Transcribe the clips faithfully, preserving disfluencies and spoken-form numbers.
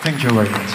Thank you very much.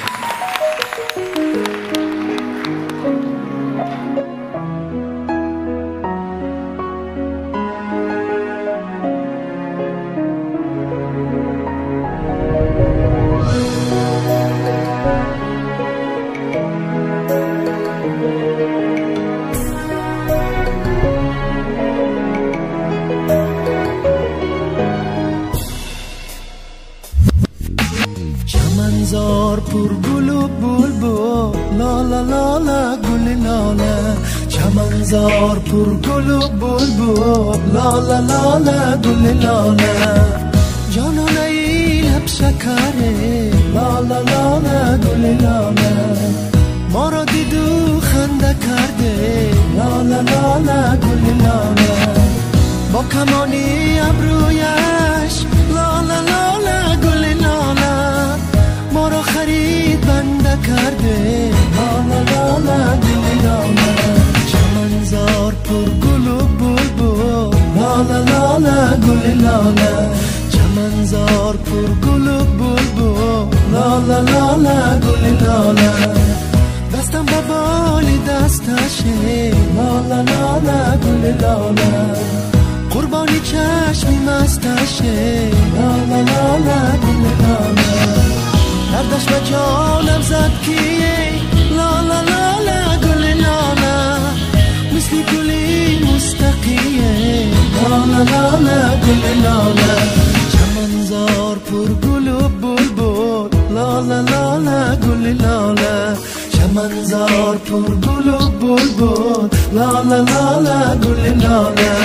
چمنزار پر گل و بلبل لا لا لا لا گل لاله چمنزار پر گل و بلبل لا لا لا لا گل لاله جانانه ای لب شکره لا لا لا لا گل لاله ما را دید و خنده کرده لا لا لا لا گل لاله با کمانی ابرویش لا لا لا لا گل لاله ما را خرید بنده کرده لا لا لا لا گل لاله چمنزار پر گل و بلبل لا لا لا لا گل لاله چمنزار پر گل و بلبل لا لا لا لا گل لاله دستم با بالی دستشه لا لا لا لا گل لاله قربانی چشمی مستشه لا لا لا لا گل لاله دردش به جانم زد کیه لا لا لا لا گل لاله مثل گلی مستقیه لا لا لا لا گل لاله چمنزار پر گل و بلبل لا لا لا لا گل لاله چمنزار پر گل و بلبل لا لا لا لا گل لاله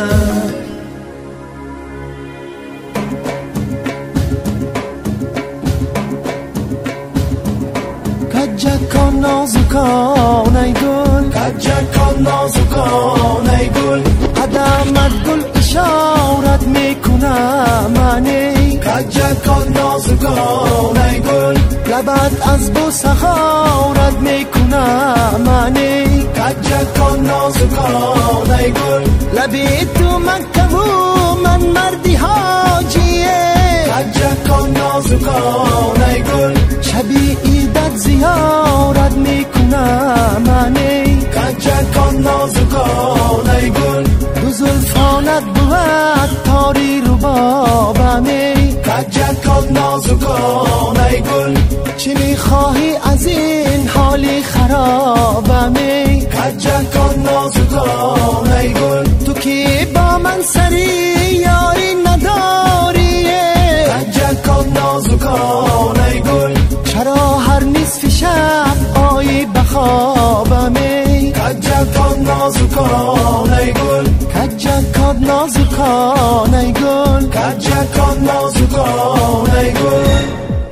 کجکان نازکان ای گل کجکان نازکان ای گل قدمت گل اشارت میکنه منی کجکان نازکان ای گل لبت از بو سخارت میکنه منی کجکان نازکان ای گل لبی تو مکتب و من مردی حاجیه کجکان نازکان ای گل شبی ایدت زیارت میکنه منی کجکان نازکان ای گل دو زلفانت بود تاری رو بابمی کجکان نازکان ای گل چی میخواهی از این حالی خرابمی کجکان نازکان ای گل تو کی با من سری یاری نداریه کجکان نازکان ای گل چرا هر نصف شب آیی بخوابمی کجکان نازکان ای گل کجکان نازکان ای گل کجکان نازکان ای گل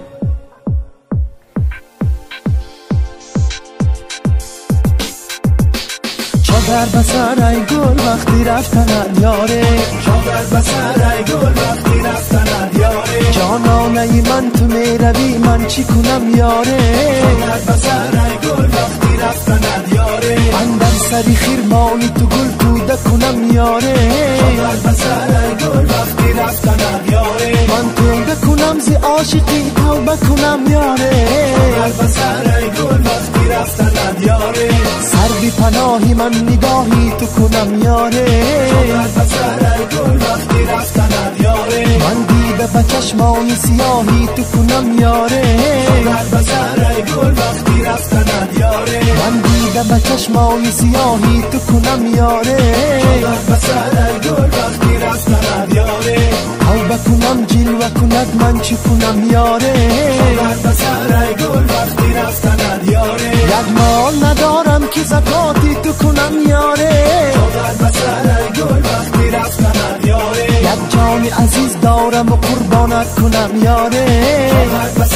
چادر بسر ای گل وقتی رفتن یاره چادر بسر ای گل وقتی رفتن یاره جانانه من تو میروی من چی کنم یاره چادر بسر ای گل وقتی رفتن یاره من در سری خیرمانی تو گل توده کنم یاره چادر بسر ای گل وقتی رفتن یاره من توده کنم زی عاشقی توبه کنم یاره چادر بسر ای گل وقتی رفتن یاره سر بی پناهی من نگاهی تو کنم یاره چادر بسر ای گل وقتی رفتن یاره من دیده به چشمای سیاهی تو کنم یاره چادر بسر ای گل وقتی رفتن یاره من دیده به چشمای سیاهی تو کنم یاره چادر بسر ای گل وقتی رفتن یاره توبه کنم جلوه کند من چی کنم یاره چادر بسر ای گل وقتی رفتن یاره یک مال ندارم که زکاتی تو کنم یاره چادر بسر ای گل وقتی رفتن یاره یک جان عزیز دارم و قربانت کنم یاره